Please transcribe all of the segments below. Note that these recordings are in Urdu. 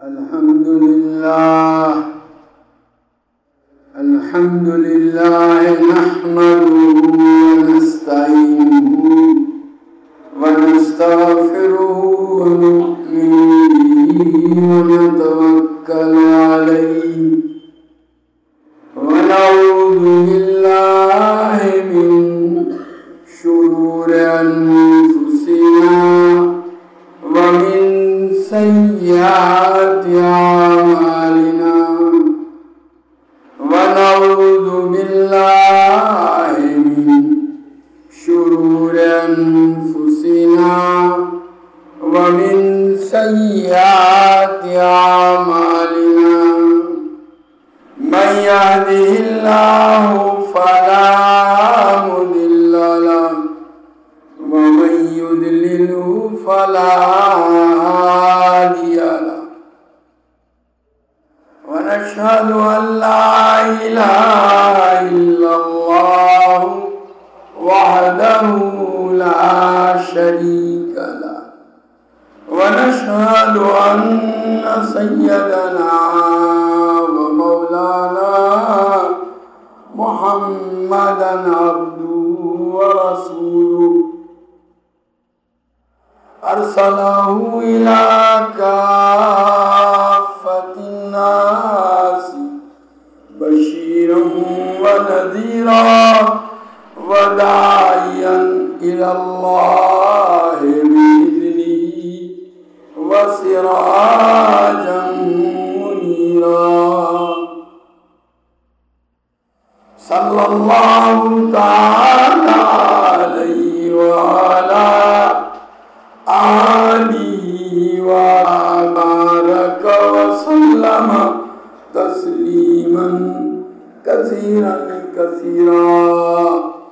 الحمد لله نحمده ونستعينه ونستغفره ونؤمن به ونتوكل عليه ونعوذ بالله من شرور أنفسنا ومن سيئات أعمالنا ونعوذ بالله من شرور أنفسنا ومن سيئات أعمالنا من يهده الله فلا مضل له ومن يضلله فلا هادي له ونشهد أن لا إله إلا الله وحده لا شريك له ونشهد أن سيدنا ومولانا محمدا عبده ورسوله أرسله إلى كافة الناس بشيرا ونذيرا وداعيا إلى الله بإذنه وسراجا منيرا صلى الله تعالى عليه وعلى آله وبارك وسلم تسليما كثيرا كثيرا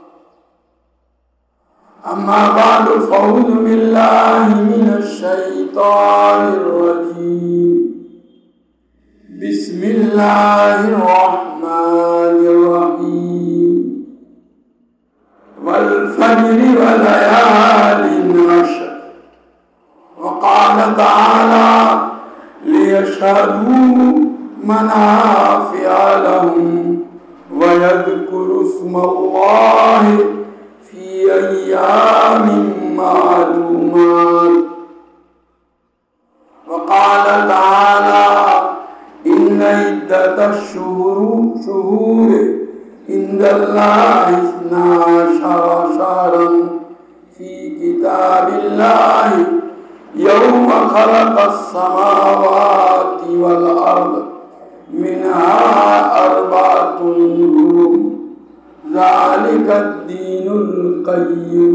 أما بعد فأعوذ بالله من الشيطان الرجيم بسم الله الرحمن الرحيم والفجر وليال عشر وقال تعالى ليشهدوا منافع لهم ويذكروا اسم الله في أيام معلومات وقال تعالى إن عدة الشهور عند الله 12 شهرا في كتاب الله يوم خلق السماوات والأرض منها 4 حرم ذلك الدين القيم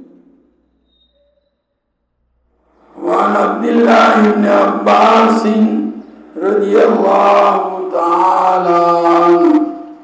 وعن عبد الله بن عباس رضي الله تعالى عنه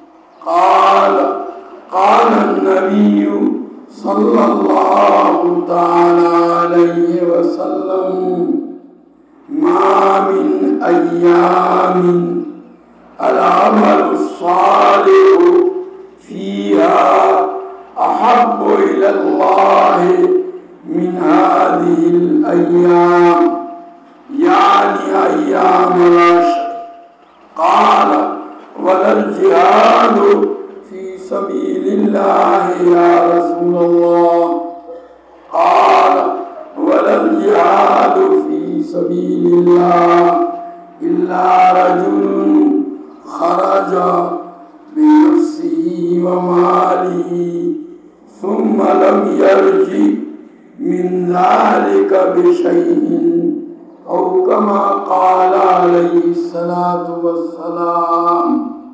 قال النبي صلى الله تعالى عليه وسلم ما من أيام العمل الصالح فيها أحب إلى الله من هذه الأيام يعني أيام العشر قال ولا الجهاد في سبيل الله يا رسول الله قال ولا الجهاد في سبيل الله إلا رجل خرج بنفسه وماله ثم لم يرجع من ذلك بشيء أو كما قال عليه الصلاة والسلام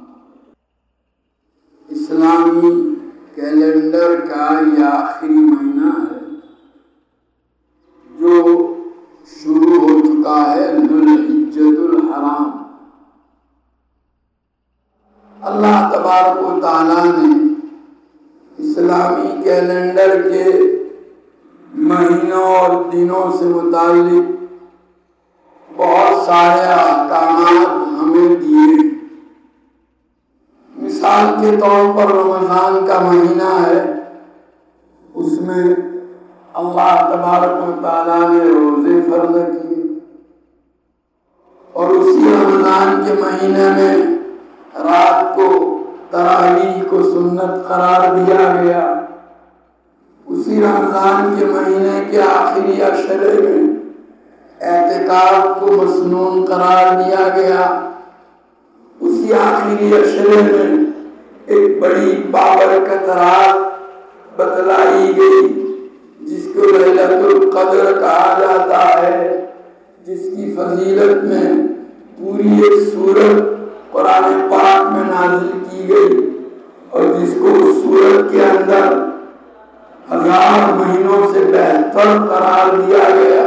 اسلامی کیلنڈر کا یہ آخری مہینہ ہے جو شروع ہو چکا ہے ذوالحجۃ الحرام۔ اللہ تبارک و تعالیٰ نے اسلامی کیلنڈر کے مہینوں اور دنوں سے متعلق بہت سارے احکامات ہمیں دیے۔ مثال کے طور پر رمضان کا مہینہ ہے، اس میں اللہ تبارک و تعالیٰ نے روزے فرض کیے، اور اسی رمضان کے مہینے میں رات کو تراویح کو سنت قرار دیا گیا، اسی رمضان کے مہینے کے آخری عشرے میں اعتکاف کو مسنون قرار دیا گیا، اسی آخری عشرے میں ایک بڑی بابرکت رات بتلائی گئی جس کو لیلۃ القدر کہا جاتا ہے، جس کی فضیلت میں پوری ایک سورت قرآن پاک میں نازل کی گئی، اور جس کو اس سورت کے اندر 1000 مہینوں سے بہتر قرار دیا گیا۔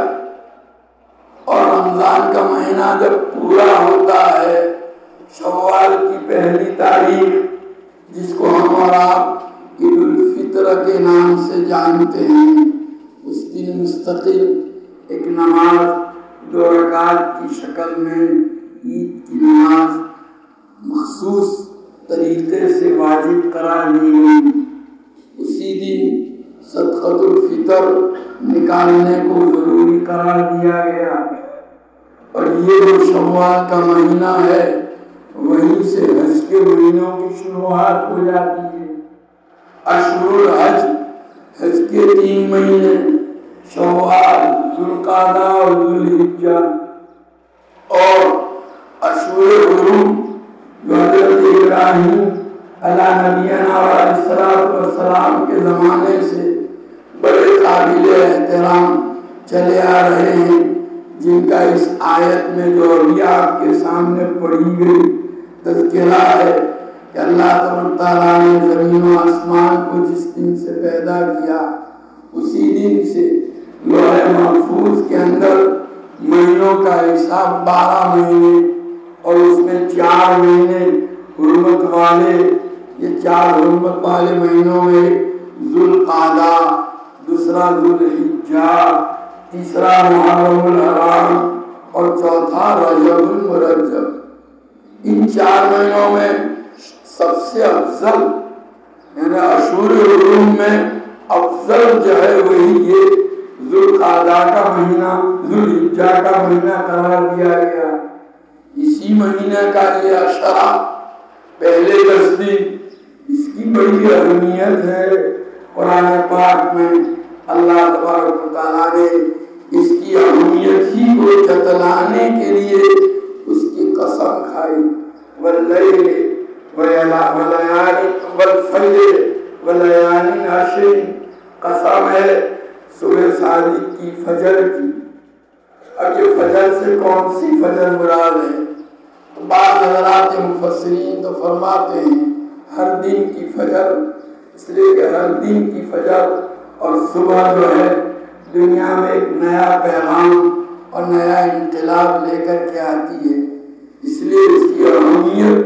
اور رمضان کا مہینہ جب پورا ہوتا ہے، شوال کی پہلی تاریخ جس کو ہم اور آپ عید الفطر کے نام سے جانتے ہیں، اس دن مستقل ایک نماز 2 رکعت کی شکل میں عید کی نماز مخصوص طریقے سے واجب قرار دی گئی۔ اسی دن صدقۃ الفطر نکالنے کو ضروری قرار دیا گیا، اور یہ جو شوال کا مہینہ ہے وہیں سے حج کے مہینوں کی شروعات ہو جاتی ہے۔ اشہر الحج، حج کے 3 مہینے شوال، ذوالقعدہ اور ذوالحجہ، اور اشہر الحرم جو حضرت ابراہیم علیہ نبینا علیہ السلام کے زمانے سے بڑے قابل احترام چلے آ رہے ہیں، جن کا اس آیت میں جو ابھی آپ کے سامنے پڑھی گئی تذکرہ ہے کہ اللہ تعالیٰ نے زمین و آسمان کو جس دن سے پیدا کیا اسی دن سے لوح محفوظ کے اندر مہینوں کا حساب 12 مہینے، اور اس میں 4 مہینے حرمت والے، یہ 4 حرمت والے مہینوں میں ذوالقعدہ، دوسرا ذوالحجہ، تیسرا محرم الحرام، اور چوتھا رجب المرجب۔ ان 4 مہینوں میں سب سے افضل یعنی اشہر الحرم میں افضل جو ہے وہی یہ ذوالقعدہ کا مہینہ، ذوالحجہ کا مہینہ قرار دیا گیا۔ اسی مہینہ کا یہ عشرہ پہلے 10 دن، اس کی بڑی اہمیت ہے۔ قرآن پاک میں اللہ تبارک و تعالیٰ نے اس کی اہمیت ہی کو جتلانے کے لیے اس کی قسم کھائی، واللیل والفجر ولیال عشر، قسم ہے صبح صادق کی، فجر کی۔ اب یہ فجر سے کون سی فجر مراد ہے؟ بعض حضرات مفسرین تو فرماتے ہیں ہر دن کی فجر، اس لیے کہ ہر دن کی فجر اور صبح جو ہے دنیا میں ایک نیا پیغام اور نیا انقلاب لے کر کے آتی ہے، اس لیے اس کی اہمیت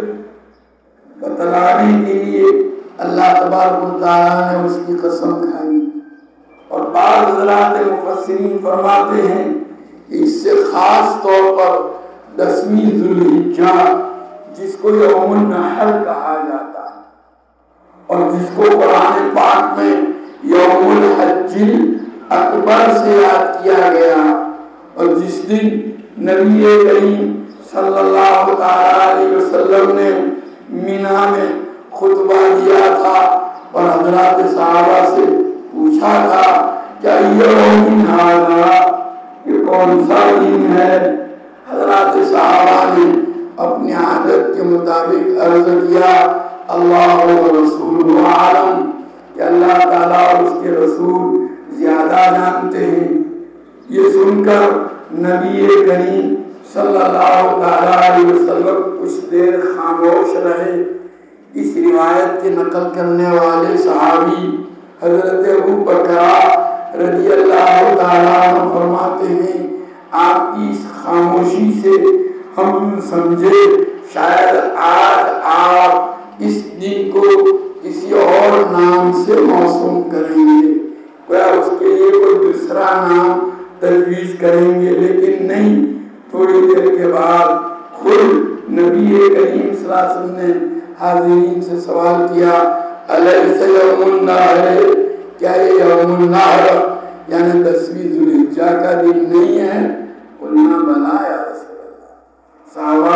بتلانے کے لیے اللہ تبارک و تعالیٰ نے اس کی قسم کھائی۔ اور بعض حضرات مفسرین فرماتے ہیں کہ اس سے خاص طور پر 10ویں ذوالحجہ جس کو یوم النحر کہا جاتا ہے، اور جس کو قرآن پاک میں یوم الحج اکبر سے یاد کیا گیا، اور جس دن نبی کریم صلی اللہ علیہ وسلم نے مینا میں خطبہ دیا تھا اور حضرات صحابہ سے پوچھا تھا کیا یوم ھذا، یہ کون سا دن ہے؟ حضرات صحابہ نے اپنی عادت کے مطابق عرض کیا اللہ و رسول عالم، کہ اللہ تعالیٰ اور اس کے رسول زیادہ جانتے ہیں۔ یہ سن کر نبی کریم صلی اللہ علیہ وسلم کچھ دیر خاموش رہے۔ اس روایت کے نقل کرنے والے صحابی حضرت ابو بکر رضی اللہ تعالیٰ عنہ فرماتے ہیں آپ کی اس خاموشی سے ہم سمجھے شاید آج آپ اس دن کو کسی اور نام سے موسوم کریں گے، کوئی اس کے لیے کوئی دوسرا نام تجویز کریں گے، لیکن نہیں، تھوڑی دیر کے بعد خود نبی کریم صلی اللہ علیہ وسلم نے حاضرین سے سوال کیا الیس یوم النحر، کیا یہ یوم النحر یعنی 10ویں ذوالحجہ کا دن نہیں ہے؟ قلنا بلا یا رسول اللہ۔ صحابہ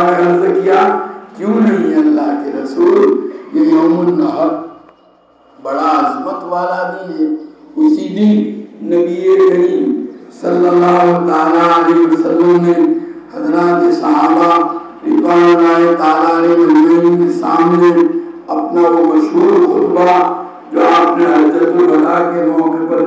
کیا کیوں نہیں اللہ کے رسول، یہ یوم النحر بڑا عظمت والا دن ہے، اسی دن نبی کریم صلی اللہ تعالیٰ علیہ وسلم نے حضرات صحابہ رضوان اللہ تعالیٰ علیہ کے سامنے اپنا وہ مشہور خطبہ جو آپ نے حجۃ الوداع کے موقع پر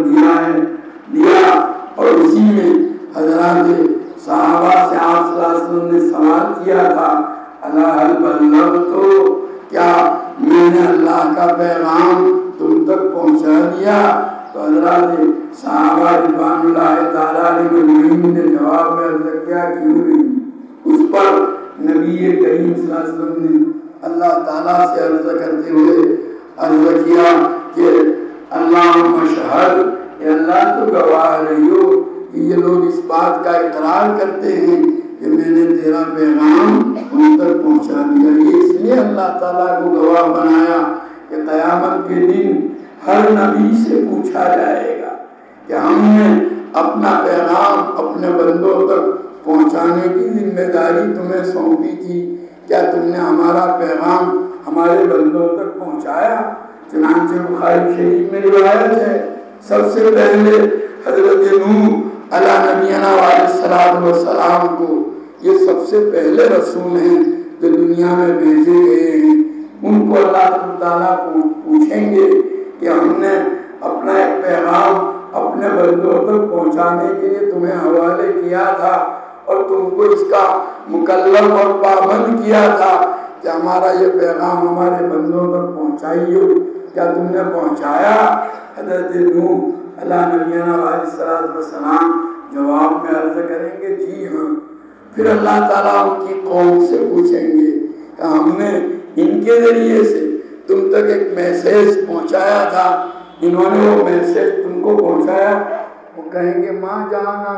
دیا اور اسی میں حضرات صحابہ سے آپ صلی اللہ علیہ وسلم نے سوال کیا تھا، الا هل بلغت، کیا میں نے اللہ کا پیغام تم تک پہنچا دیا؟ تو حضرات صحابہ رضوان اللہ تعالیٰ علیہ نے جواب میں عرض کیا کیوں نہیں؟ اس پر نبی کریم صلی اللہ علیہ وسلم نے اللہ تعالیٰ سے عرض کرتے ہوئے عرض کیا کہ اللہم اشہد، اے اللہ تو گواہ رہیو کہ یہ لوگ اس بات کا اقرار کرتے ہیں کہ میں نے تیرا پیغام ان تک پہنچا دیا۔ یہ اس لیے اللہ تعالیٰ کو گواہ بنایا کہ قیامت کے دن ہر نبی سے پوچھا جائے گا کہ ہم نے اپنا پیغام اپنے بندوں تک پہنچانے کی ذمہ داری تمہیں سونپی تھی، کیا تم نے ہمارا پیغام ہمارے بندوں تک پہنچایا؟ چنانچہ بخاری شریف میں روایت ہے، سب سے پہلے حضرت نوح علیہ نبینا علیہ السلام کو، یہ سب سے پہلے رسول ہیں جو دنیا میں بھیجے گئے ہیں، ان کو اللہ تعالیٰ پوچھیں گے کہ ہم نے اپنا ایک پیغام اپنے بندوں تک پہنچانے کے لیے تمہیں حوالے کیا تھا اور تم کو اس کا مکلف اور پابند کیا تھا کہ ہمارا یہ پیغام ہمارے بندوں تک پہنچائیے، کیا تم نے پہنچایا؟ حضرت نوح علیہ نبینا علیہ السلام جواب میں عرض کریں گے جی ہاں۔ پھر اللہ تعالیٰ ان کی قوم سے پوچھیں گے کہ ہم نے ان کے ذریعے سے تم تک ایک میسیج پہنچایا تھا، انہوں نے وہ میسیج تم کو پہنچایا؟ وہ کہیں گے ماں جانا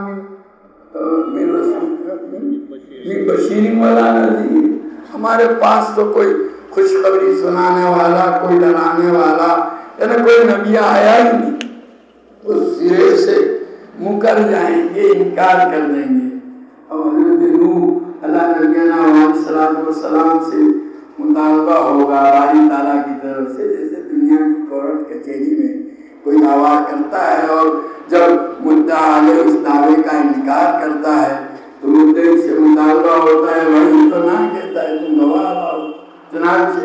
من بشیر ولا نذیر، ہمارے پاس تو کوئی خوشخبری سنانے والا، کوئی ڈرانے والا یعنی کوئی نبی آیا ہی نہیں۔ اس سرے سے مکر جائیں گے، انکار کر دیں گے۔ اور حضرت نوح علیہ نبینا علیہ السلام سے مطالبہ ہوگا باری تعالیٰ کی طرف سے، جیسے دنیا کی کورٹ کچہری میں کوئی دعویٰ کرتا ہے اور جب مدعا علیہ اس دعوے کا انکار کرتا ہے تو مدعی سے مطالبہ ہوتا ہے وہی تو نہ کہتا ہے تم گواہ لاؤ۔ چنانچہ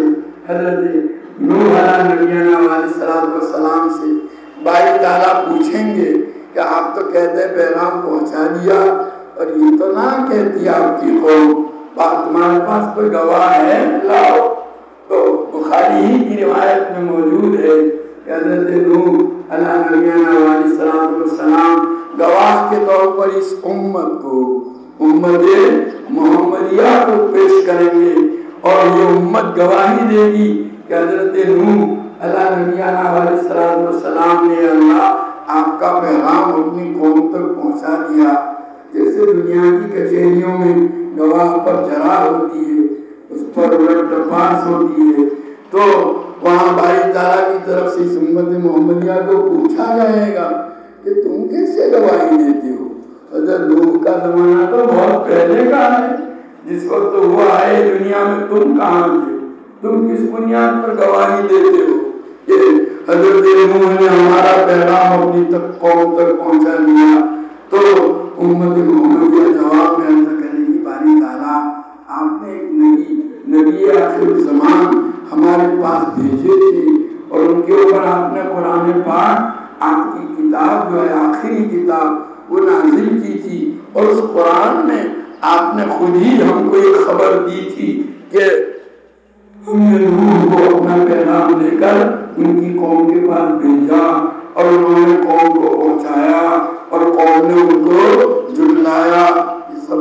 حضرت نوح علیہ نبینا علیہ السلام سے باری تعالیٰ پوچھیں گے کہ آپ تو کہتے ہیں پیغام پہنچا دیا اور یہ تو نہ کہتی آپ کی قوم، تمہارے پاس کوئی گواہ ہے لاؤ؟ تو بخاری ہی کی روایت میں موجود ہے کہ حضرت نوح علیہ نبینا علیہ السلام گواہ کے طور پر اس امت کو، امت محمدیہ کو پیش کریں گے اور یہ امت گواہی دے گی کہ حضرت نوح علیہ نبینا علیہ السلام نے اللہ آپ کا پیغام اپنی قوم تک پہنچا دیا۔ جیسے دنیا کی کچہریوں میں گواہ پر جرا ہوتی ہے، اس پر الٹ پاس ہوتی ہے، تو وہاں باری تعالیٰ کی طرف سے اس امت محمدیہ کو پوچھا جائے گا کہ تم کیسے گواہی دیتے ہو؟ حضرت نوح کا زمانہ تو بہت پہلے کا ہے، جس وقت وہ آئے دنیا میں تم کہاں تھے؟ تم کس بنیاد پر گواہی دیتے ہو کہ حضرت نوح نے ہمارا پیغام اپنی قوم تک پہنچا دیا؟ تو امت محمدیہ جواب میں عرض کرنے کی باری تعالیٰ آپ نے ایک نبی آخر الزمان ہمارے پاس بھیجے تھے اور ان کے اوپر آپ نے قرآن پاک آپ کی کتاب جو ہے آخری کتاب وہ نازل کی تھی، اور اس قرآن میں آپ نے خود ہی ہم کو یہ خبر دی تھی کہ ہم نے نوح کو اپنا پیغام لے کر ان کی قوم کے پاس بھیجا اور انہوں نے قوم کو پہنچایا اور قوم نے ان کو جھٹلایا۔ یہ سب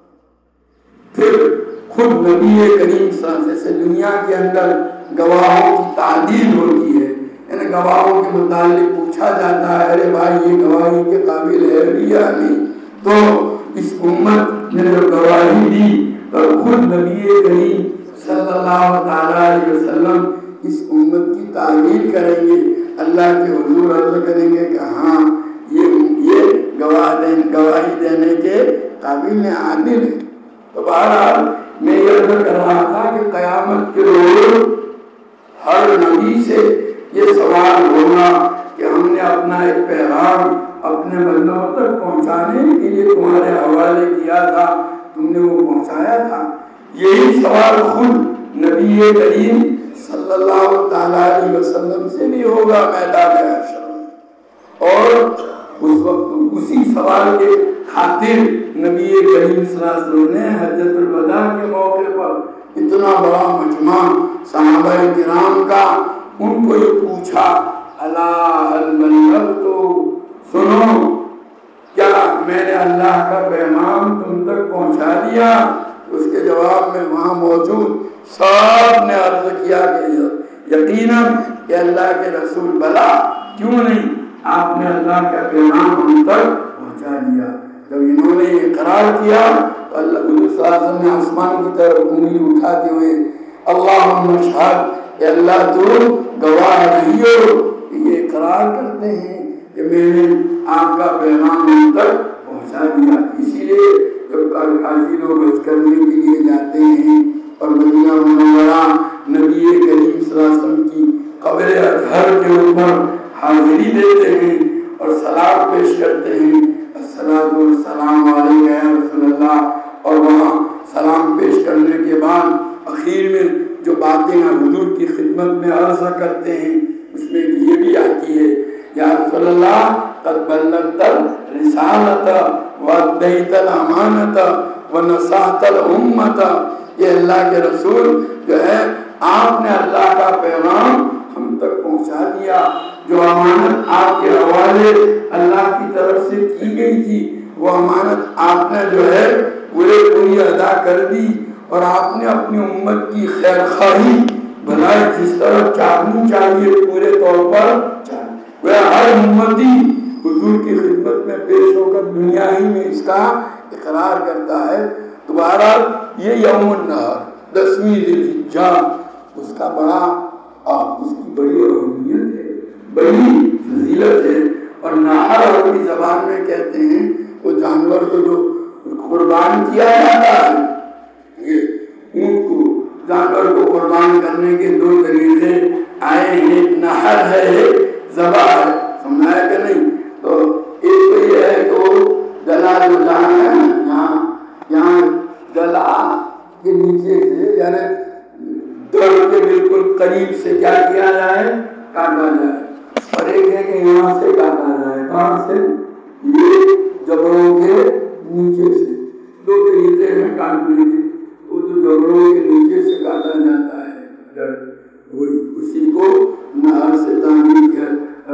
پھر خود نبی کریم صلی اللہ علیہ وسلم سے دنیا کے اندر گواہوں کی تعدیل ہوتی ہے، یعنی گواہوں کے متعلق پوچھا جاتا ہے ارے بھائی یہ گواہی کے قابل ہے بھی یا نہیں؟ تو اس امت نے جو گواہی دی اور خود نبی کریم صلی اللہ تعالیٰ علیہ وسلم اس امت کی تعدیل کریں گے، اللہ کے حضور عرض کریں گے کہ ہاں یہ گواہی دینے کے قابل عادل ہے۔ تو بہرحال میں یہ ذکر کر رہا تھا کہ قیامت کے روز ہر نبی سے یہ سوال ہوگا کہ ہم نے اپنا ایک پیغام اپنے بندوں تک پہنچانے کے لیے تمہارے حوالے کیا تھا، تم نے وہ پہنچایا تھا؟ یہی سوال خود نبی کریم صلی اللہ تعالیٰ علیہ وسلم سے بھی ہوگا میدان حشر میں۔ اور اس وقت اسی سوال کے خاطر نبی کریم صلی اللہ علیہ وسلم نے حجۃ الوداع کے موقع پر اتنا بڑا مجمع صحابہ کرام کا ان کو یہ پوچھا، الا هل بلغت، سنو کیا میں نے اللہ کا پیغام تم تک پہنچا دیا؟ اس کے جواب میں وہاں موجود سب نے عرض کیا کہ یقیناً کہ اللہ کے رسول، بلا کیوں نہیں، آپ نے اللہ کا پیغام ہم تک پہنچا دیا۔ جب انہوں نے یہ اقرار کیا تو اللہ صلی اللہ علیہ وسلم نے آسمان کی طرف انگلی اٹھاتے ہوئے اللہم اشہد، کہ اللہ تو گواہ رہی ہو، یہ اقرار کرتے ہیں کہ میں نے آپ کا پیغام ہم تک پہنچا دیا۔ اسی لیے جب حاجی لوگ حج کرنے کے لیے جاتے ہیں اور مدینہ منورہ نبی کریم صلی اللہ علیہ وسلم کی قبر اطہر کے اوپر حاضری دیتے ہیں اور سلام پیش کرتے ہیں، الصلاۃ والسلام علیک یا رسول اللہ، اور وہاں سلام پیش کرنے کے بعد اخیر میں جو باتیں حضور کی خدمت میں عرض کرتے ہیں اس میں یہ بھی آتی ہے، یا رسول اللہ قد بلغت الرسالۃ وادیت الامانۃ ونصحت الامۃ، یہ اللہ کے رسول جو ہے آپ نے اللہ کا پیغام ہم تک پہنچا دیا، جو امانت آپ کے حوالے اللہ کی طرف سے کی گئی تھی وہ امانت آپ نے جو ہے پوری ادا کر دی، اور آپ نے اپنی امت کی خیر خواہی بھلائی جس طرح چاہنی چاہیے پورے طور پر چاہیے، وہ ہر امتی حضور کی خدمت میں پیش ہو کر دنیا ہی میں اس کا اقرار کرتا ہے۔ دوبارہ یہ یوم النحر 10ویں ذی الحجہ اس کا بڑا اس کی بڑی اہمیت ہے، بڑی فضیلت ہے، اور نحر عربی زبان میں کہتے ہیں وہ جانور کو جو قربان کیا جاتا ہے، یہ اونٹ کو جانور کو قربان کرنے کے دو طریقے آئے ہیں، ایک نحر ہے ایک ذبح ہے، سمجھایا کہ نہیں؟ تو ایک تو یہ ہے کہ وہ گلا جو جان ہے یہاں گلا کے نیچے سے یعنی دھڑ کے بالکل قریب سے کیا کیا جائے، کاٹا جائے، اور ایک ہے کہ یہاں سے کاٹا جائے، کہاں سے؟ یہ جبڑوں کے نیچے سے، دو طریقے ہیں کاٹنے کے، وہ جو جبڑوں کے نیچے سے کاٹا جاتا ہے وہی اسی کو نہر سے تعمیر کی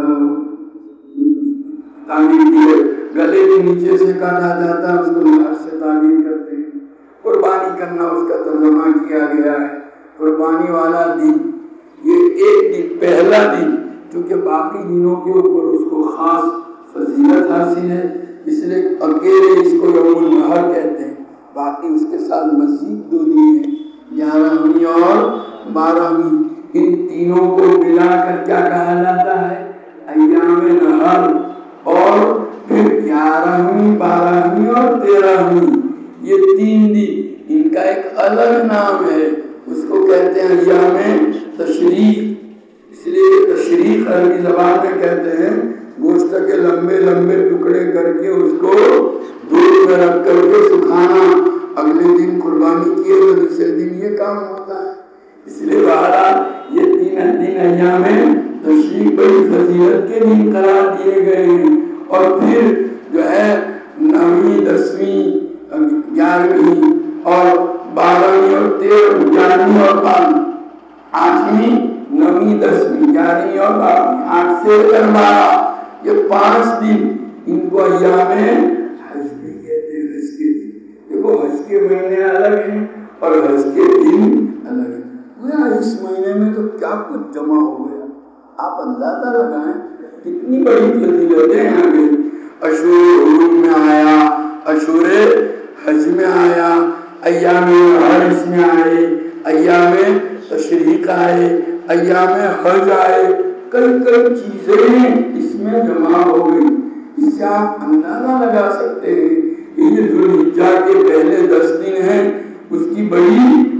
گلے کے نیچے سے کاٹا جاتا ہے، اس کو نہر سے تعمیر کرتے ہیں۔ قربانی کرنا اس کا ترجمہ کیا گیا ہے، قربانی والا دن یہ ایک دن پہلا دن چونکہ باقی دنوں کے اوپر اس کو خاص فضیلت حاصل ہے، اس لیے اکیلے اس کو یوم النحر کہتے ہیں، باقی اس کے ساتھ مزید دو دن ہیں، 11ویں اور 12ویں، ان تینوں کو ملا کر کیا کہا جاتا ہے؟ ایام نحر، اور پھر 11ویں 12ویں اور 13ویں یہ 3 دن ان کا ایک الگ نام ہے، اس کو کہتے ہیں ایام تشریق، اس لیے تشریق عربی زبان میں کہتے ہیں گوشت کے لمبے لمبے ٹکڑے کر کے اس کو دھوپ میں رکھ کر کے سکھانا، اگلے دن قربانی کیے تو دوسرے دن یہ کام ہوتا ہے، اس لیے بہرحال یہ 3 دن ایام تشریق بڑی فضیلت کے دن قرار دیے گئے ہیں، اور پھر جو ہے 9ویں 10ویں 11ویں اور 12ویں اور 13ویں، 11ویں اور 12ویں، 8ویں 9ویں 10ویں 11ویں اور 12ویں، 8 سے 12 یہ 5 دن ان کو ایام حج بھی کہتے ہیں، حج کے دن۔ دیکھو حج کے مہینے الگ ہیں اور حج کے دن الگ ہیں، اس مہینے میں تو کیا کچھ جمع ہو گیا، آپ اندازہ لگائیں کتنی بڑی فضیلتیں ہیں آگے۔ اشور حرم میں آیا، اشور حج میں آیا، ایام حج میں آئے، ایام تشریق آئے، ایام حج آئے، کئی چیزیں اس میں جمع ہو گئی، اس سے آپ اندازہ لگا سکتے ہیں کہ یہ ذوالحجہ کے پہلے 10 دن ہیں، اس کی بڑی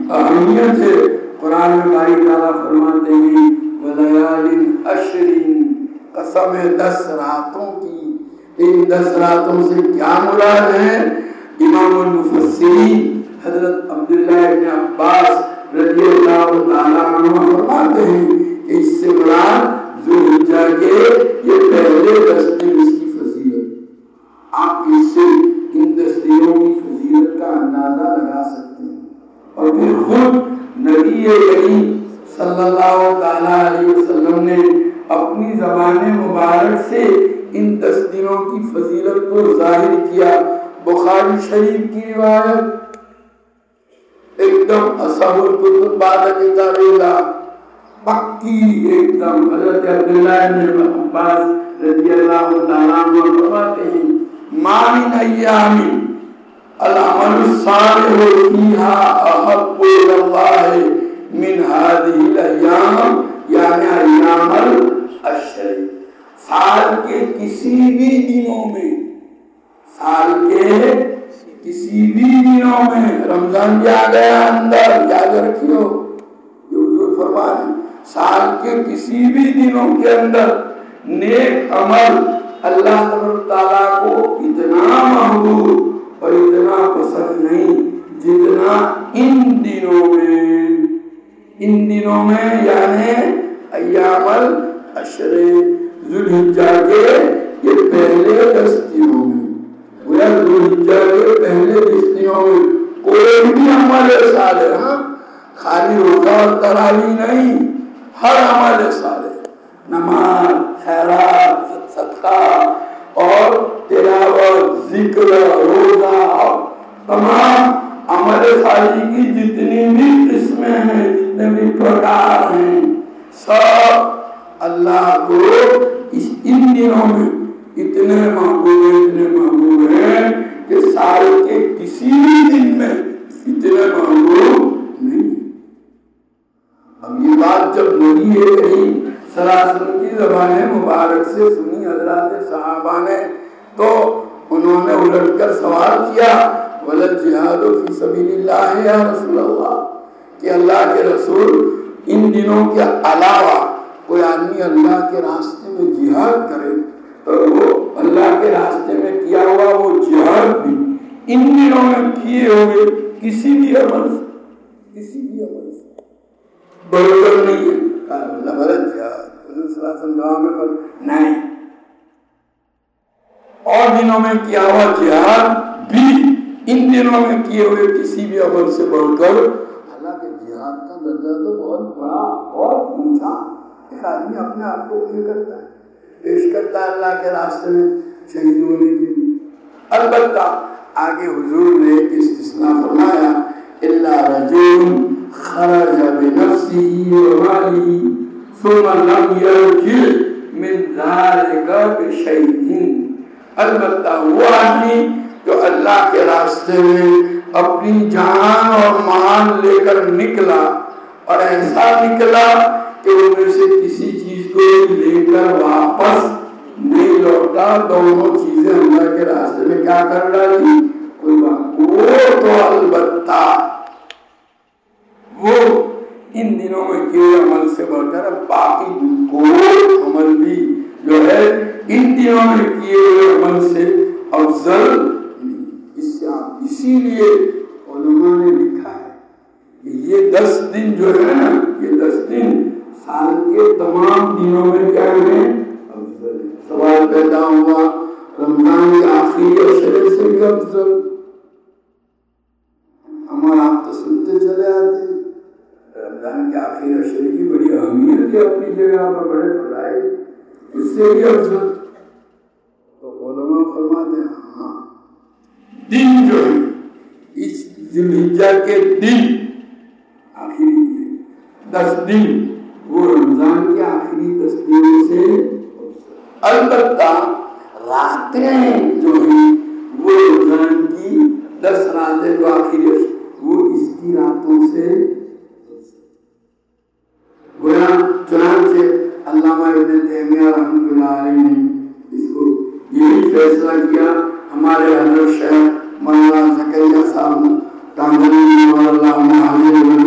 اہمیت ہے۔ قرآن میں باری تعالیٰ فرماتے ہیں وَلَيَالٍ عَشْرٍ، قسم ہے 10 راتوں کی۔ ان 10 راتوں سے کیا مراد ہے؟ امام المفسرین حضرت عبداللہ ابن عباس رضی اللہ تعالیٰ عنہ فرماتے ہیں کہ اس سے مراد ذوالحجہ کے یہ پہلے 10 دن اس کی فضیلت، آپ اس سے ان 10 دنوں کی فضیلت کا اندازہ لگا سکتے ہیں۔ اور پھر خود نبی کریم صلی اللہ تعالیٰ علیہ وسلم نے اپنی زبان مبارک سے ان 10 دنوں کی فضیلت کو ظاہر کیا۔ بخاری شریف کی روایت ایک دم اصح الکتب بعد کتاب اللہ، پکی ایک دم، حضرت عبداللہ بن عباس رضی اللہ تعالیٰ عنہ فرماتے ہیں ما من ایام العمل الصالح فیہا احب الی اللہ من هذه الایام، یعنی ایام العشر، سال کے کسی بھی دنوں میں، سال کے کسی بھی دنوں میں، رمضان بھی آ گیا اندر، یاد رکھیو جو حضور فرمائے سال کے کسی بھی دنوں کے اندر نیک عمل اللہ تعالیٰ کو اتنا محبوب اور اتنا پسند نہیں جتنا ان دنوں میں یعنی ایام العشر، ذوالحجہ کے یہ پہلے 10 دنوں میں، ذوالحجہ کے پہلے 10 دنوں میں کوئی بھی عمل صالح، خالی روزہ اور تراویح نہیں، ہر عمل صالح، نماز، خیرات، صدقہ اور تلاوت، ذکر، روزہ، تمام عمل صالح کی جتنی بھی قسمیں ہیں، جتنے بھی پرکار ہیں، سب اللہ کو ان دنوں میں اتنے محبوب ہیں کہ سال کے کسی بھی دن میں اتنے محبوب نہیں۔ اب یہ بات جب نبی کریم صلی اللہ علیہ وسلم کی زبان مبارک سے سنی حضرات صحابہ نے تو انہوں نے الٹ کر سوال کیا وَلَا الْجِهَادُ فِي سَبِيلِ اللَّهِ يَا رسول اللہ، کہ اللہ کے رسول ان دنوں کے علاوہ کوئی آدمی اللہ کے راستے میں جہاد کرے تو وہ اللہ کے راستے میں کیا ہوا وہ جہاد بھی ان دنوں میں کیے ہوئے کسی بھی عمل سے بڑھ کر نہیں ہے۔ اللہ بھرت جہاد حضور صلی اللہ علیہ وسلم دعا میں پر نہیں، اور دنوں میں کیا ہوا جہاد بھی ان دنوں میں کیے ہوئے کسی بھی عمل سے بڑھ کر، حالانکہ جہاد کا درجہ تو بہت بڑا اور اونچا، ایک آدمی اپنے آپ کو یہ کرتا ہے، پیش کرتا ہے اللہ کے راستے میں شہید ہونے کے لیے۔ البتہ آگے حضور نے ایک استثناء فرمایا اِلَّا رَجُلٌ خَرَجَ بِنَفْسِهِ وَمَالِهِ ثُمَّ لَمْ يَرْجِعْ مِنْ ذَلِكَ بِشَيْءٍ، البتہ وہ آدمی جو اللہ کے راستے میں اپنی جان اور مال لے کر نکلا اور ایسا نکلا کہ ان میں سے کسی چیز کو لے کر واپس نہیں لوٹا، دونوں چیزیں اللہ کے راستے میں کیا کر ڈالی، کوئی بات وہ تو البتہ وہ ان دنوں میں کیے عمل سے بڑھ کر باقی کوئی عمل بھی جو ہے ان دنوں میں کیے ہوئے عمل سے افضل نہیں۔ اسی لیے علماء نے لکھا ہے کہ یہ 10 دن جو ہے نا، یہ 10 دن سال کے تمام دنوں میں کیا ہے افضل ہے۔ سوال پیدا ہوا رمضان کے آخری عشرے سے بھی افضل، ہمارا آپ تو سنتے چلے آتے ہیں رمضان کے آخری عشرے کی بڑی اہمیت ہے اپنی جگہ پر، بڑے فضائل، اس سے بھی افضل۔ تو علماء فرماتے ہیں ہاں دن جو ہے اس ذوالحجہ کے دن آخری 10 دن وہ رمضان کے آخری 10 دنوں سے، البتہ راتیں جو ہیں وہ رمضان کی 10 راتیں جو آخری وہ اس کی راتوں سے گویا، چنانچہ علامہ ابن تیمیہ رحمۃ اللہ علیہ نے اس کو یہی فیصلہ کیا، ہمارے حضرت شیخ مولانا زکریا صاحب کانگڑی اللہ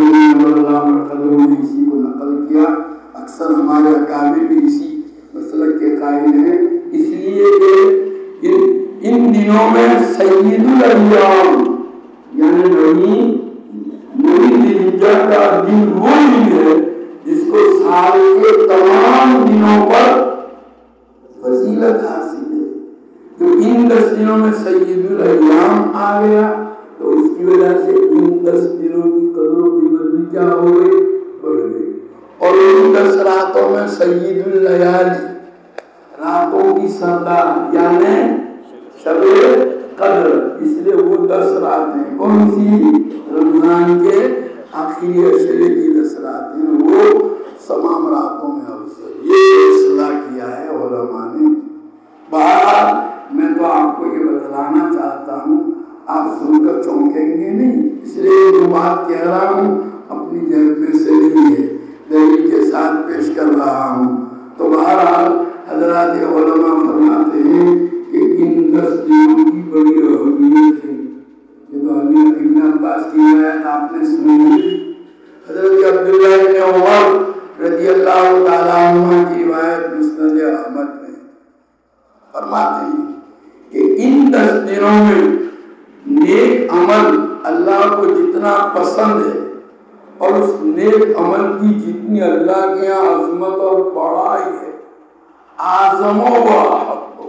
کہیں ذوالحجہ کا دن وہ دن ہے جس کو سال کے تمام دنوں پر فضیلت حاصل ہے. تو ان 10 دنوں میں سید الایام آ گیا تو اس کی وجہ سے ان 10 دنوں کی قدر و قیمت بھی کیا ہو گئی؟ بڑھ گئی. اور ان 10 راتوں میں سید اللیالی راتوں کی سردار یعنی شب قدر، اس لیے وہ 10 راتیں کون سی؟ رمضان کے آخری عشرے کی 10 راتیں، وہ تمام راتوں میں افضل. یہ اصلاح کیا ہے علماء نے. بہرحال میں تو آپ کو یہ بتلانا چاہتا ہوں، آپ سن کر چونکیں گے نہیں، اس لیے جو بات کہہ رہا ہوں اپنی جیب میں سے نہیں ہے، دلیل کے ساتھ پیش کر رہا ہوں. تو بہرحال حضرات علماء فرماتے ہیں کہ ان 10 دنوں کی بڑی اہمیت ہے. یہ تو ابن عباس کی روایت آپ نے سنی. حضرت عبداللہ بن عمر رضی اللہ تعالیٰ عنہ کی روایت مسند احمد میں فرماتے ہیں کہ ان 10 دنوں میں نیک عمل اللہ کو جتنا پسند ہے اور اس نیک عمل کی جتنی اللہ کے یہاں عظمت اور بڑائی ہے، اعظم و احب.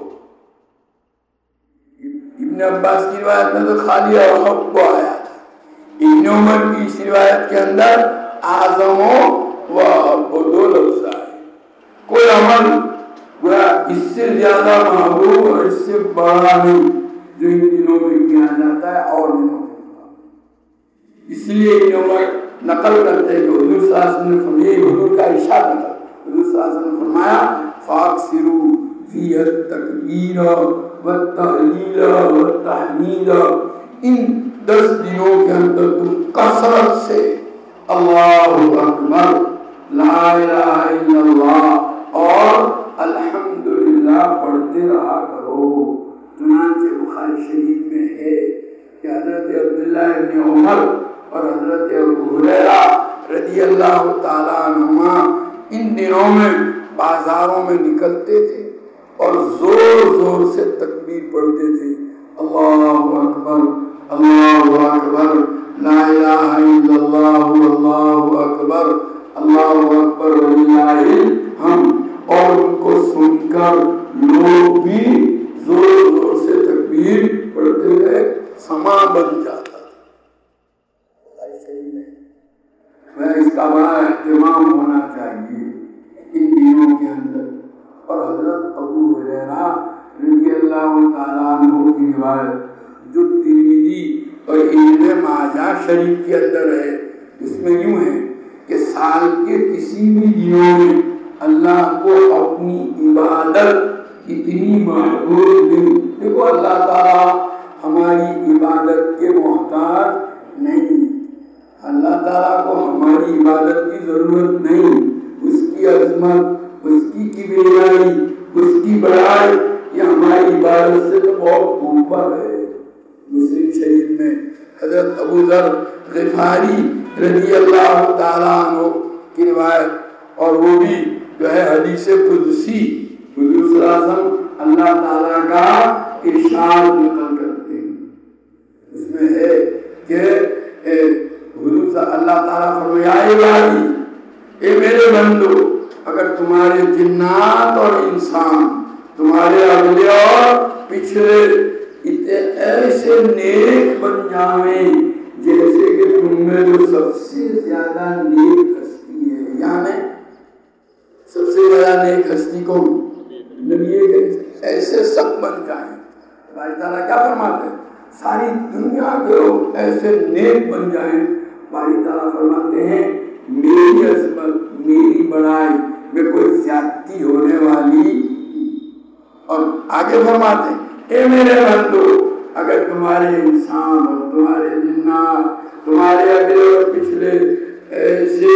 ابن عباس کی روایت میں تو خالی احب آیا تھا، ابن عمر کی اس روایت کے اندر اعظم و احب 2 لفظ آئے. کوئی عمل اس سے زیادہ محبوب اور اس سے بڑا نہیں جو ان دنوں میں کیا جاتا ہے اور دنوں میں. اس لیے ابن عمر نقل کرتے ہیں کہ حضور صلی اللہ علیہ وسلم نے فرمایا، حضور کا ارشاد ہے، حضور صلی اللہ علیہ وسلم نے فرمایا فاکثروا فی التکبیر والتہلیل والتحمید. ان 10 دنوں کے اندر تم کثرت سے اللہ اکبر، لا الہ الا اللہ اور الحمدللہ پڑھتے رہا کرو. چنانچہ بخاری شریف میں ہے کہ حضرت عبداللہ بن عمر اور حضرت ابو ہریرہ رضی اللہ تعالیٰ عنہما ان دنوں میں بازاروں میں نکلتے تھے اور زور زور سے تکبیر پڑھتے تھے، اللہ اکبر اللہ اکبر، لا الہ الا اللہ اللہ اکبر اللہ اکبر وللہ الحمد. اور ان کو سن کر لوگ بھی زور زور سے تکبیر پڑھتے گئے، سما بن جاتا. میں اس کا بڑا اہتمام ہونا چاہیے ان دنوں کے اندر. اور حضرت ابو ہریرہ رضی اللہ تعالیٰ عنہ کی روایت جو ترمذی اور ابن ماجہ شریف کے اندر ہے، اس میں یوں ہے کہ سال کے کسی بھی دنوں میں اللہ کو اپنی عبادت اتنی محبوب نہیں. دیکھو اللہ تعالیٰ ہماری عبادت کے محتاج نہیں، اللہ تعالیٰ کو ہماری عبادت کی ضرورت نہیں. اس کی عظمت، اس کی کبریائی، اس کی بڑائی یہ ہماری عبادت سے تو بہت اوپر ہے. مسلم شریف میں حضرت ابو ذر غفاری رضی اللہ تعالیٰ عنہ کی روایت، اور وہ بھی جو ہے حدیث قدسی، حضور صلی اللہ علیہ وسلم اللہ تعالیٰ کا ارشاد نقل کرتے ہیں. اس میں ہے کہ حضور اللہ تعالیٰ فرمایا، اے عبادی، اے میرے بندو، اگر تمہارے جنات اور انسان، تمہارے اگلے اور پچھلے ایسے نیک بن جاویں جیسے کہ تم میں جو سب سے زیادہ نیک ہستی ہے، یعنی سب سے زیادہ نیک ہستی کو نبی کے ایسے سب بن جائیں. اللہ تعالیٰ کیا فرماتے ہیں؟ ساری دنیا کے لوگ ایسے نیک بن جائیں. اللہ تعالیٰ فرماتے ہیں میری عظمت، میری بڑائی میں کوئی زیادتی ہونے والی. اور آگے فرماتے ہیں اے میرے بندو، اگر تمہارے انسان اور تمہارے جنات، تمہارے اگلے اور پچھلے ایسے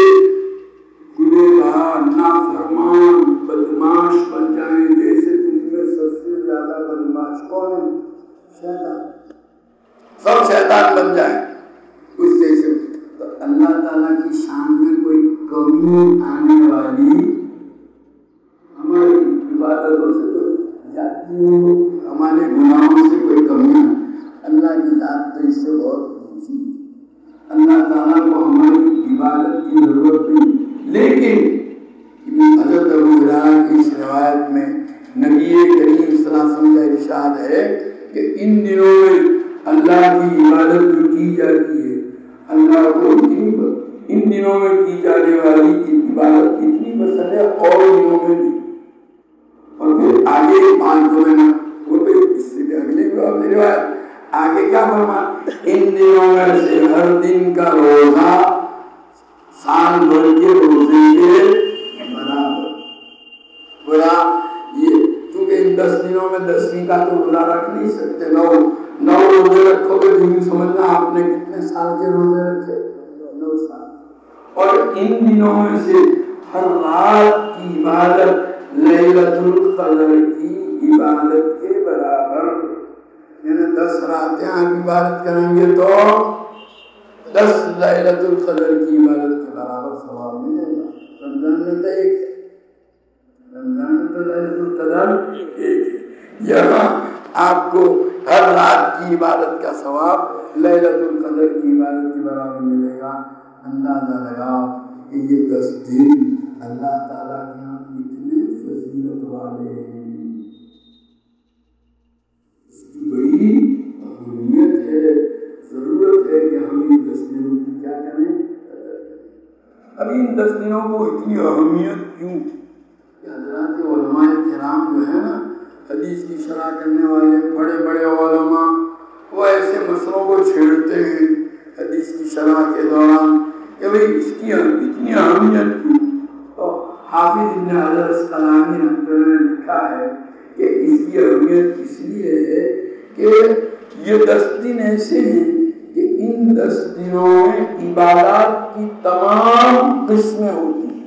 گنہگار، نافرمان، بدماش بن جائیں جیسے تم میں سب سے زیادہ بدماش کون ہے؟ شیطان. سب شیطان بن جائیں اس جیسے. تو اللہ تعالیٰ کی شان میں کوئی کمی آنے والی ہماری عبادتوں سے تو جاتی ہو، ہمارے گناہوں سے کوئی کمی نہ. اللہ کی ذات تو اس سے بہت اونچی. اللہ تعالیٰ کو ہماری عبادت کی ضرورت نہیں، لیکن حضرت ابو ہریرہ کی اس روایت میں نبی کریم صلی اللہ علیہ وسلم کا ارشاد ہے کہ ان دنوں میں اللہ کی عبادت جو کی جاتی ہے، اللہ کو ان دنوں میں کی جانے والی عبادت اتنی پسند ہے اور دنوں میں نہیں۔ اور پھر آگے 5 میں وہ اس سے اگلے روایت آگے کیا فرما، ان دنوں میں سے ہر دن کا روزہ سال بھر کے روزے کے برابر۔ گویا یہ چونکہ ان 10 دنوں میں 10ویں کا تو روزہ رکھ نہیں سکتے، 9 روزے رکھو گے تو یہ سمجھنا آپ نے کتنے سال کے روزے رکھے، 9 سال۔ اور ان دنوں میں سے ہر رات کی عبادت لیلۃ القدر کی عبادت کے برابر، یعنی 10 راتیں آپ عبادت کریں گے تو 10 لیلۃ القدر کی عبادت کے برابر ثواب ملے گا۔ رمضان میں تو ایک ہے، رمضان میں تو لیلۃ القدر ایک ہے، یہاں آپ کو ہر رات کی عبادت کا ثواب لیلۃ القدر کی عبادت کے برابر ملے گا۔ اندازہ لگاؤ کہ یہ 10 دن اللہ تعالیٰ کے یہاں کتنے فضیلت والے ہیں، اس کی بڑی اہمیت ہے، ضرورت ہے کہ ہم ان 10 دنوں کی کیا کریں، قدر کریں۔ اب ان 10 دنوں کو اتنی اہمیت کیوں کہ حضرات علماء کرام جو ہے نا، حدیث کی شرح کرنے والے بڑے بڑے علماء، وہ ایسے مسئلوں کو چھیڑتے ہیں حدیث کی شرح کے دوران کہ بھئی اس کی اتنی اہمیت کیوں؟ تو حافظ ابن حجر اسقلانی نے لکھا ہے کہ اس کی اہمیت اس لیے ہے کہ یہ 10 دن ایسے ہیں کہ ان 10 دنوں میں عبادات کی تمام قسمیں ہوتی ہیں۔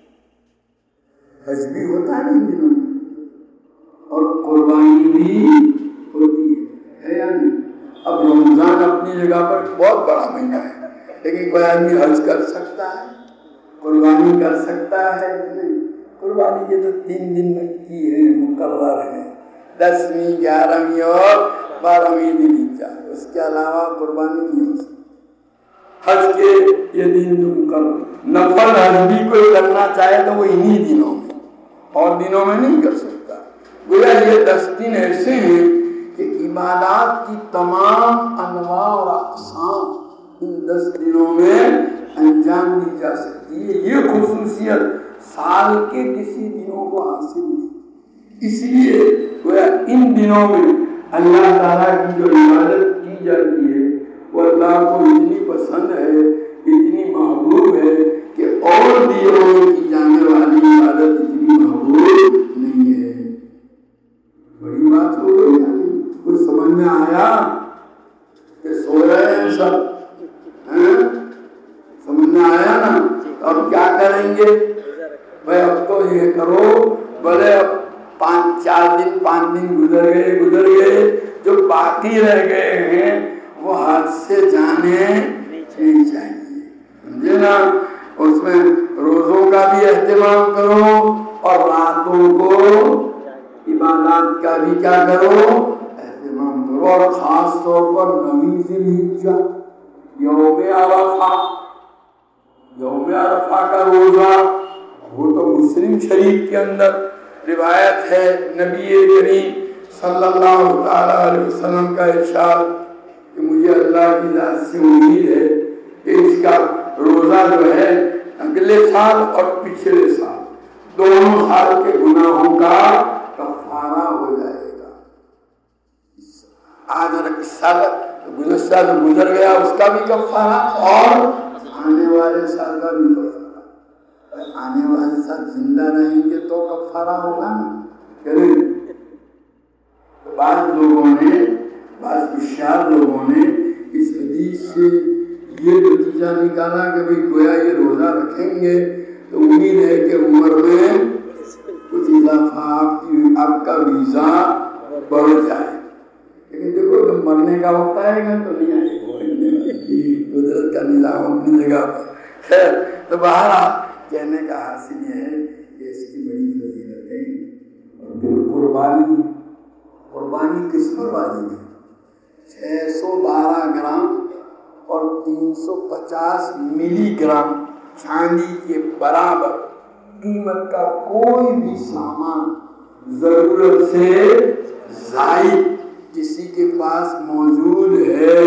حج بھی ہوتا ہے ان دنوں میں، اور قربانی بھی ہوتی ہے یا نہیں؟ اب رمضان اپنی جگہ پر بہت بڑا مہینہ ہے، لیکن کوئی آدمی حج کر سکتا ہے، قربانی کر سکتا ہے نہیں؟ قربانی کے تو 3 دن کی ہے، مقرر ہے، 10ویں 11ویں اور 12ویں دن ہجا، اس کے علاوہ قربانی نہیں ہو سکتی۔ حج کے یہ دن جو مقرر، نفل حج بھی کوئی کرنا چاہے تو وہ انہی دنوں میں، اور دنوں میں نہیں کر سکتا۔ گویا یہ 10 دن ایسے ہیں کہ عبادات کی تمام انواع اور اقسام ان 10 دنوں میں انجام دی جا سکتی ہے۔ یہ خصوصیت سال کے کسی دنوں کو حاصل نہیں، اس لیے گویا ان دنوں میں اللہ تعالیٰ کی جو عبادت کی جاتی ہے وہ اللہ کو اتنی پسند ہے، اتنی محبوب ہے کہ اور دنوں میں کی جانے والی عبادت اتنی محبوب نہیں ہے۔ بڑی بات ہو گئی، کچھ سمجھ میں آیا کہ سو رہے ہیں سب، سمجھ میں آیا نا؟ اب کیا کریں گے بھائی؟ اب تو یہ کرو، بھلے اب 4 دن 5 دن گزر گئے، جو باقی رہ گئے ہیں وہ ہاتھ سے جانے نہیں چاہیے، سمجھے نا؟ اس میں روزوں کا بھی اہتمام کرو اور راتوں کو عبادات کا بھی کیا کرو، اہتمام کرو، اور خاص طور پر 9ویں ذی الحجہ یوم عرفہ کا روزہ، وہ تو مسلم شریف کے اندر روایت ہے، نبی کریم صلی اللہ تعالیٰ علیہ وسلم کا ارشاد کہ مجھے اللہ کی ذات سے امید ہے کہ اس کا روزہ جو ہے اگلے سال اور پچھلے سال دونوں سال کے گناہوں کا کفارہ ہو جائے گا۔ آج اس سال گزشتہ جو گزر گیا اس کا بھی کفارہ، اور آنے والے سال کا بھی کفارہ۔ آنے والے سال زندہ رہیں گے تو کفارہ ہوگا نا۔ بعض لوگوں نے، بعض ہوشیار لوگوں نے اس حدیث سے یہ نتیجہ نکالا کہ بھئی گویا یہ روزہ رکھیں گے تو امید ہے کہ عمر میں کچھ اضافہ، آپ کا ویزا بڑھ جائے، لیکن دیکھو جب مرنے کا وقت آئے گا تو نہیں آئے گا، قدرت کا نظام اپنی جگہ پر۔ خیر، تو بہرحال کہنے کا حاصل یہ ہے کہ اس کی بڑی فضیلت ہے۔ اور پھر قربانی کس پر واجب ہے؟ 612 گرام اور 350 ملی گرام چاندی کے برابر قیمت کا کوئی بھی سامان ضرورت سے زائد کسی کے پاس موجود ہے،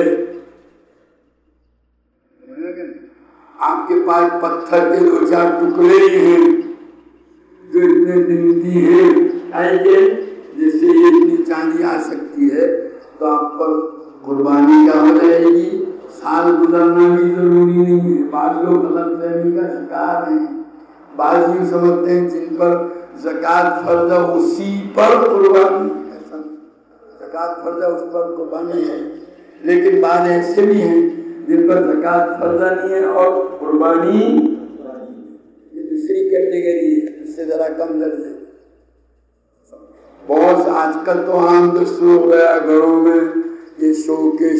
آپ کے پاس پتھر کے 2-4 ٹکڑے ہی ہیں جو اتنے قیمتی ہیں، آئیے جیسے یہ اتنی چاندی آ سکتی ہے تو آپ پر قربانی کیا ہو جائے گی، سال گزرنا بھی ضروری نہیں ہے۔ بعض لوگ غلط فہمی کا شکار ہیں، بعض یہ سمجھتے ہیں جن پر زکوٰۃ فرض ہے اسی پر قربانی، ایسا زکوٰۃ فرض ہے اس پر قربانی ہے، لیکن بعض ایسے بھی ہیں جن پر زکوٰۃ فرض نہیں ہے اور قربانی یہ دوسری کیٹیگری ہے، اس سے ذرا کم درجے۔ بہت آج کل تو عام دستور ہو گیا گھروں میں یہ شوکیش،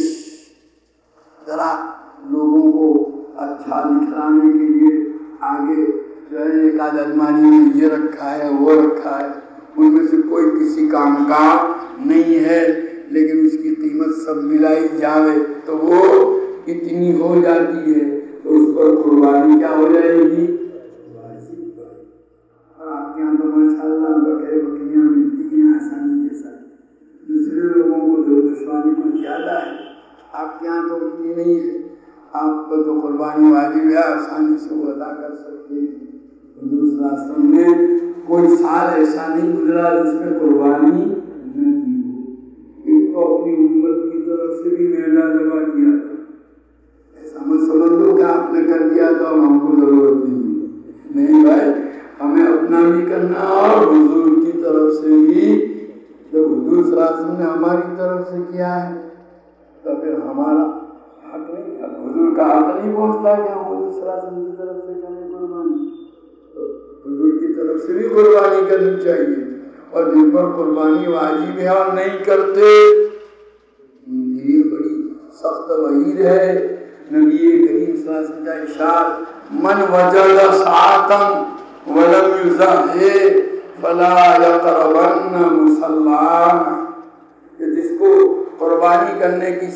ذرا لوگوں کو اچھا دکھلانے کے لیے آگے جو ہے ایک آدھ الماری میں یہ رکھا ہے وہ رکھا ہے، ان میں سے کوئی کسی کام کا نہیں ہے، لیکن اس کی قیمت سب ملائی جاوے تو وہ اتنی ہو جاتی ہے تو اس پر قربانی کیا ہو جائے گی، واجب۔ اور آپ کے یہاں تو ماشاءاللہ بکرے بکریاں ملتی ہیں آسانی کے ساتھ، دوسرے لوگوں کو جو دشواری کو زیادہ ہے، آپ کے یہاں تو اتنی نہیں ہے، آپ کو تو قربانی واجب ہے، آسانی سے وہ ادا کر سکتے ہیں۔ حضور صلی اللہ علیہ وسلم نے کوئی سال ایسا نہیں گزرا جس میں قربانی نہ کی ہو۔ ایک تو اپنی امت کی طرف سے بھی میلہ لگا کیا تھا، ایسا مت سمجھ لو کہ آپ نے کر دیا تو ہم کو ضرورت نہیں بھائی، ہمیں اپنا بھی کرنا اور حضور کی طرف سے بھی۔ جب حضور صلی اللہ علیہ وسلم نے ہماری طرف سے کیا ہے تو پھر ہمارا حق نہیں، حضور کا حق نہیں پہنچتا کہ ہم حضور صلی اللہ علیہ وسلم کی طرف سے کریں قربانی، حضور کی طرف سے بھی قربانی کرنی چاہیے۔ اور جن پر قربانی واجب ہے اور نہیں کرتے یہ بڑی سخت وعید ہے۔ نبی کریم صلی اللہ علیہ وسلم کا ارشاد من وجد ساعة ولم يزهد فلا يقربن مصلانا، کہ جس کو قربانی کرنے کی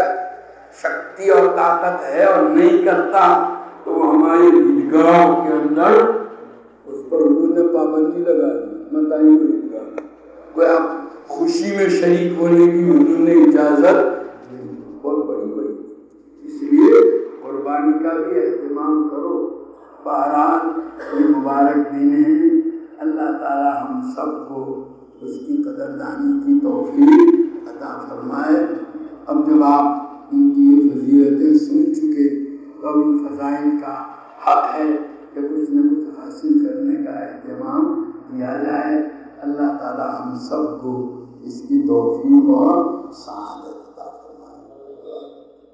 شکتی اور طاقت ہے اور نہیں کرتا تو ہمارے عیدگاہ کے اندر اس پر حضور نے پابندی لگا دی، مت آئیے عیدگاہ، کوئی آپ خوشی میں شریک ہونے کی حضور نے اجازت بہت بڑی، اس لیے قربانی کا بھی اہتمام کرو۔ بہرحال یہ مبارک دن ہے، اللہ تعالی ہم سب کو اس کی قدردانی کی توفیق عطا فرمائے۔ اب جب آپ ان کی یہ فضیلتیں سن چکے تو اب ان فضائل کا حق ہے کہ کچھ نہ کچھ حاصل کرنے کا اہتمام کیا جائے۔ اللہ تعالی ہم سب کو اس کی توفیق اور سعادت عطا فرمائے۔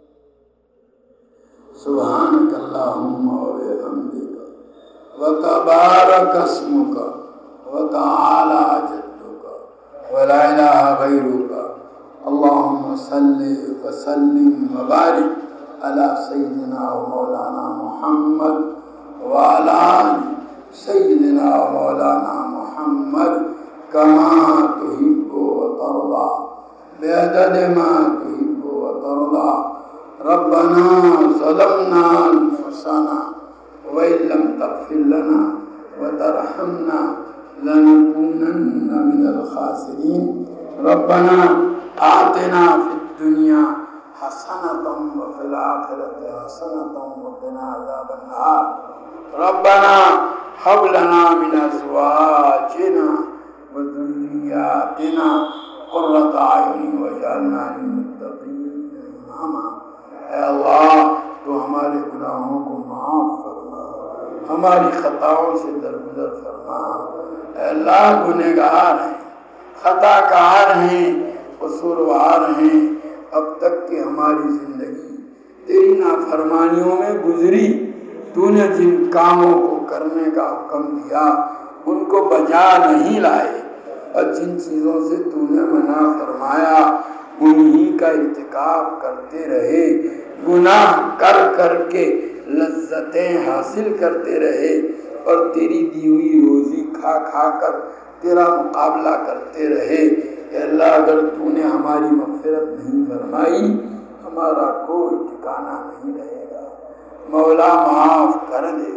سبحانک اللہم و بحمدک وتبارک اسمک وتعالی جدک ولا الہ غیرک، اللہم صلی وسلم وبارک علی سیدنا و مولانا محمد وعلی آل سیدنا و مولانا محمد کما تحب و ترضی بعدد ما تحب و ترضی۔ ربنا ظلمنا انفسنا وإن لم تغفر لنا وترحمنا لنكونن من الخاسرين۔ ربنا آتنا في الدنيا حسنة وفي الآخرة حسنة وقنا عذاب النار۔ ربنا هب لنا من أزواجنا وذرياتنا قرة أعين واجعلنا للمتقين إماما۔ اے اللہ تو ہمارے گناہوں کو معاف فرما، ہماری خطاؤں سے درگزر فرما۔ اے اللہ گنہگار ہیں، خطا کار ہیں، قصوروار ہیں، اب تک کہ ہماری زندگی تیری نافرمانیوں میں گزری، تو نے جن کاموں کو کرنے کا حکم دیا ان کو بجا نہیں لائے، اور جن چیزوں سے تو نے منع فرمایا انہی کا ارتکاب کرتے رہے، گناہ کر کر کے لذتیں حاصل کرتے رہے، اور تیری دی ہوئی روزی کھا کھا کر تیرا مقابلہ کرتے رہے۔ کہ اللہ اگر تو نے ہماری مغفرت نہیں فرمائی، ہمارا کوئی ٹھکانہ نہیں رہے گا۔ مولا معاف کر دے،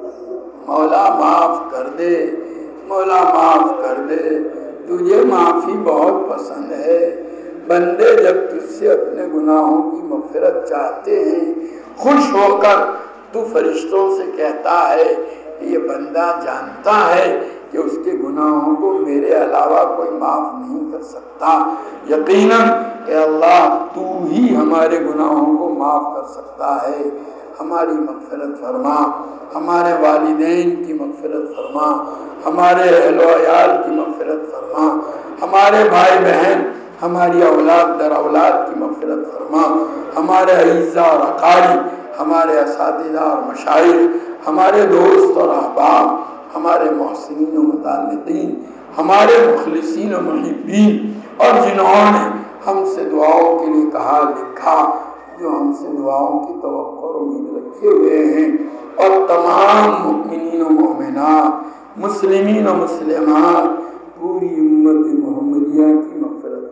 مولا معاف کر دے، مولا معاف کر دے، تجھے معافی بہت پسند ہے۔ بندے جب تجھ سے اپنے گناہوں کی مغفرت چاہتے ہیں، خوش ہو کر تو فرشتوں سے کہتا ہے کہ یہ بندہ جانتا ہے کہ اس کے گناہوں کو میرے علاوہ کوئی معاف نہیں کر سکتا، یقیناً کہ اللہ تو ہی ہمارے گناہوں کو معاف کر سکتا ہے۔ ہماری مغفرت فرما، ہمارے والدین کی مغفرت فرما، ہمارے اہل و عیال کی مغفرت فرما، ہمارے بھائی بہن، ہماری اولاد در اولاد کی مغفرت فرما، ہمارے اعزاء اور اقارب، ہمارے اساتذہ اور مشائخ، ہمارے دوست اور احباب، ہمارے محسنین و متعلقین، ہمارے مخلصین و محبین، اور جنہوں نے ہم سے دعاؤں کے لیے کہا لکھا، جو ہم سے دعاؤں کی توقع اور امید رکھے ہوئے ہیں، اور تمام مؤمنین و مؤمنات، مسلمین و مسلمات، پوری امت محمدیہ کی مغفرت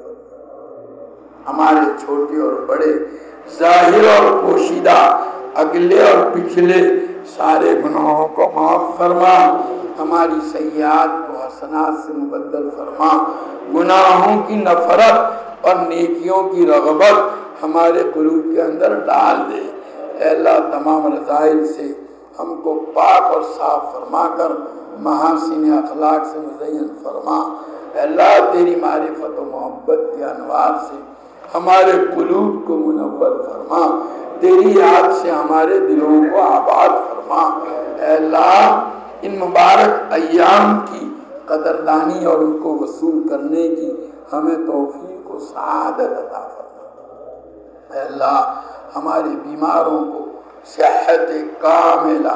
فرما۔ ہمارے چھوٹے اور بڑے، ظاہر اور پوشیدہ، اگلے اور پچھلے سارے گناہوں کو معاف فرما، ہماری سیئات کو حسنات سے مبدل فرما، گناہوں کی نفرت اور نیکیوں کی رغبت ہمارے قلوب کے اندر ڈال دے۔ اے اللہ تمام رذائل سے ہم کو پاک اور صاف فرما کر محاسن اخلاق سے مزین فرما۔ اے اللہ تیری معرفت و محبت کے انوار سے ہمارے قلوب کو منور فرما، تیری یاد سے ہمارے دلوں کو آباد فرما۔ اے اللہ ان مبارک ایام کی قدردانی اور ان کو وصول کرنے کی ہمیں توفیق و سعادت عطا فرما۔ اے اللہ ہمارے بیماروں کو صحت کاملہ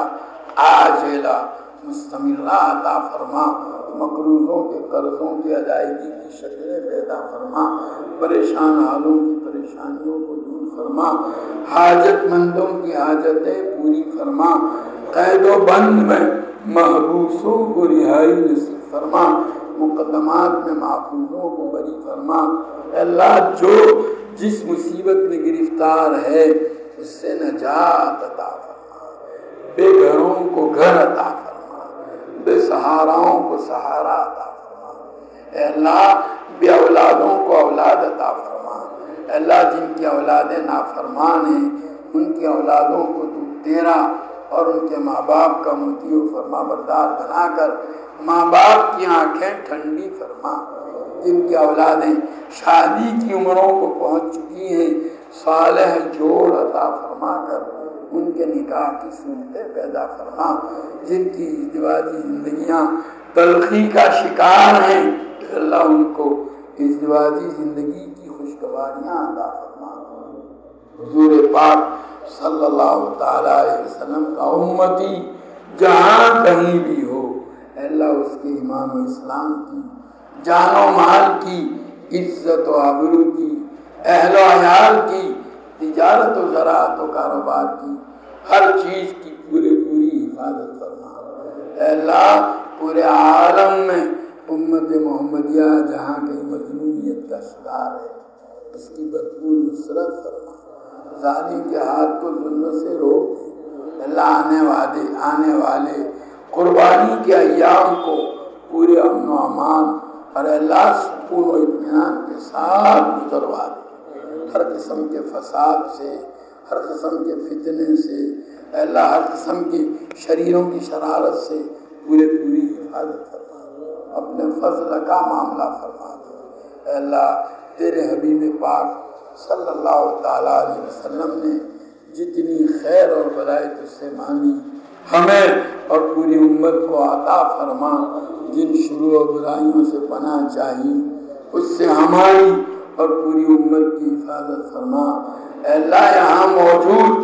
عاجلہ مستمرہ عطا فرما، مقروضوں کے قرضوں کی ادائیگی کی شکلیں پیدا فرما، پریشان حالوں کی پریشانیوں کو دور فرما، حاجت مندوں کی حاجتیں پوری فرما، قید و بند میں محبوسوں کو رہائی نصیب فرما، مقدمات میں محفوظوں کو بری فرما۔ اے اللہ جو جس مصیبت میں گرفتار ہے اس سے نجات عطا فرما، بے گھروں کو گھر عطا فرما، بے سہاراؤں کو سہارا عطا فرما۔ اے اللہ بے اولادوں کو اولاد عطا فرما۔ اے اللہ جن کی اولادیں نافرمان ہیں ان کی اولادوں کو تو تیرا اور ان کے ماں باپ کا مطیع و فرما بردار بنا کر ماں باپ کی آنکھیں ٹھنڈی فرما۔ جن کی اولادیں شادی کی عمروں کو پہنچ چکی ہیں صالح جوڑ عطا فرما کر ان کے نکاح کی صورتیں پیدا فرما۔ جن کی ازدواجی زندگیاں تلخی کا شکار ہیں اللہ ان کو ازدواجی زندگی کی خوشگواریاں عطا فرما۔ حضور پاک صلی اللہ تعالی علیہ وسلم کا امتی جہاں کہیں بھی ہو، اے اللہ اس کے ایمان و اسلام کی، جان و مال کی، عزت و آبرو کی، اہل و عیال کی، تجارت و زراعت و کاروبار کی، ہر چیز کی پوری حفاظت فرما۔ اے اللہ پورے عالم میں امت محمدیہ جہاں کہیں مظلومیت کا شکار ہے اس کی بھرپور نصرت فرما، ظالم کے ہاتھ کو ظلم سے روک دے۔ اللہ آنے والے قربانی کے ایام کو پورے امن و امان اور اللہ سکون و اطمینان کے ساتھ گزروا دے، ہر قسم کے فساد سے، ہر قسم کے فتنے سے، اے اللہ ہر قسم کی شریروں کی شرارت سے پوری حفاظت فرما، اپنے فضل کا معاملہ فرما دے۔ اے اللہ تیرے حبیب پاک صلی اللہ تعالیٰ علیہ وسلم نے جتنی خیر اور بلائی تجھ سے مانگی ہمیں اور پوری امت کو عطا فرما، جن شرور و برائیوں سے پناہ چاہی اس سے ہماری اور پوری امت کی حفاظت فرما۔ اے اللہ یہاں موجود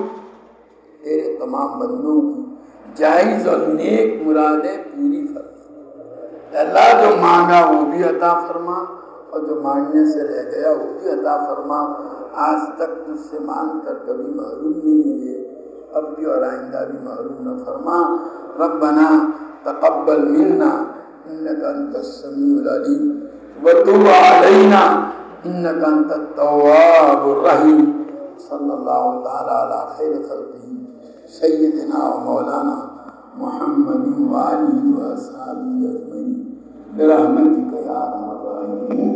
تیرے تمام بندوں کی جائز اور نیک مرادیں پوری فرما۔ اے اللہ جو مانگا وہ بھی عطا فرما اور جو مانگنے سے رہ گیا وہ بھی عطا فرما۔ آج تک تجھ سے مانگ کر کبھی محروم نہیں ہوئے، اب بھی اور آئندہ بھی محروم نہ فرما۔ ربنا تقبل منا انك انت السميع العليم وتب علينا انك انت التواب الرحيم صلی اللہ تعالی علی خیر خلقہ سیدنا و مولانا محمد و آلہ و اصحابہ اجمعین برحمتک یا ارحم الراحمین.